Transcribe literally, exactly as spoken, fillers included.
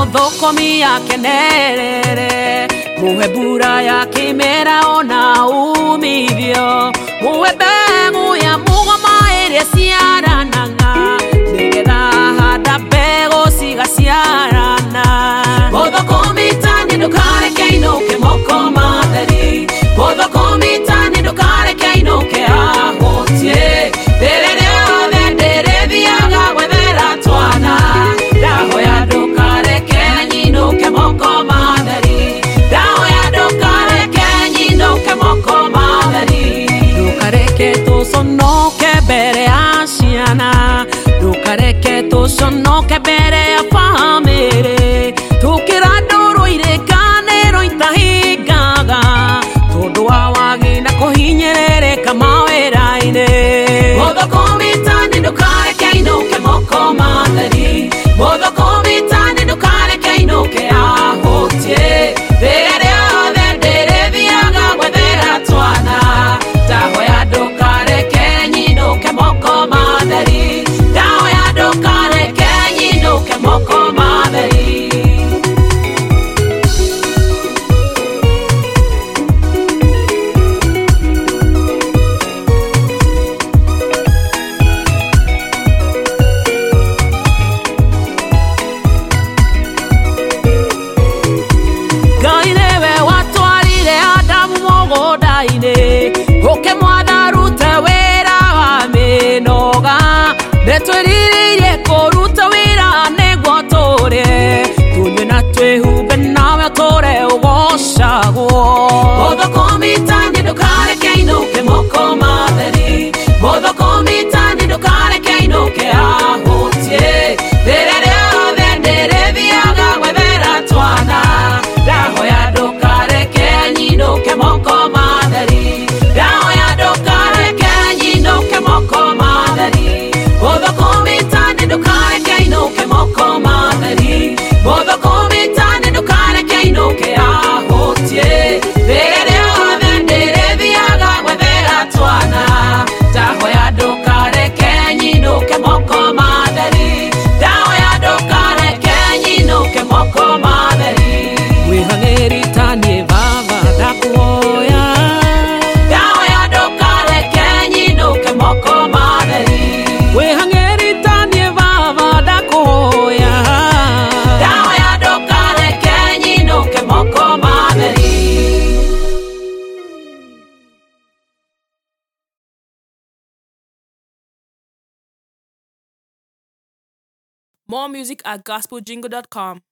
thũkũmi akenerere, mũhe mbura ya kĩmera ona umithio, mũhe mbegũ ya mũgoma ĩrĩa ciaranaga, nĩgetha handa mbegũ cigaciarana. Mũthũkũmi tani ndũkareke ainũke moko matheri, mũthũkũmi tani ndũkareke ainũke ahũtie, rĩrĩ rĩothe ndĩrĩthiaga gwethera twana, ndahoya ndũkareke nyinũke moko matheri, ndahoya ndũkareke nyinũke moko matheri. Ndũkareke tũconoke mbere ya ciana, ndũkareke tũconoke mbere ya bamĩrĩ, tukĩra ndũrũ irĩkanĩro itahingaga, tondũ wa wagi na kũhinyĩrĩrĩka mawĩra-inĩ. Mũthũkũmi tani ndũkareke ainũke moko matheri, mũthũkũmi tani ndũkareke ainũke ahũtie, rĩrĩ rĩothe ndĩrĩthiaga gwethera twana, ndahoya ndũkareke nyinũke moko matheri, ndahoya ndũkareke nyinũke moko matheri. Ngai nĩwe watwarire Adamu mũgũnda-inĩ, ũke mwana rute wĩra wa mĩnoga, nĩtwĩrirĩirie kũruta wĩra nĩguo tũrĩe, tũnyue na twĩhumbe nawe tũre ũgocagwo. Mũthũkũmi tani ndũkareke ainũke moko matheri, mũthũkũmi tani ndũkareke ainũke ahũtie, rĩrĩ rĩothe ndĩrĩthiaga gwethera twana, ndahoya ndũkareke nyinũke moko matheri, ndahoya ndũkareke nyinũke moko matheri. Mũthũkũmi tani ndũkareke ainũke moko matheri, mũthũkũmi tani ndũkareke ainũke ahũtie, rĩrĩ rĩothe ndĩrĩthiaga gwethera twana, ndahoya ndũkareke nyinũke moko matheri, ndahoya ndũkareke nyinũke moko matheri. Wĩhang'ĩri tani baba ndakuhoya, ndahoya ndũkareke nyinũke moko matheri. Wĩhang'ĩri tani baba ndakuhoya, ndahoya ndũkareke nyinũke moko matheri. More music at gospel jingle dot com.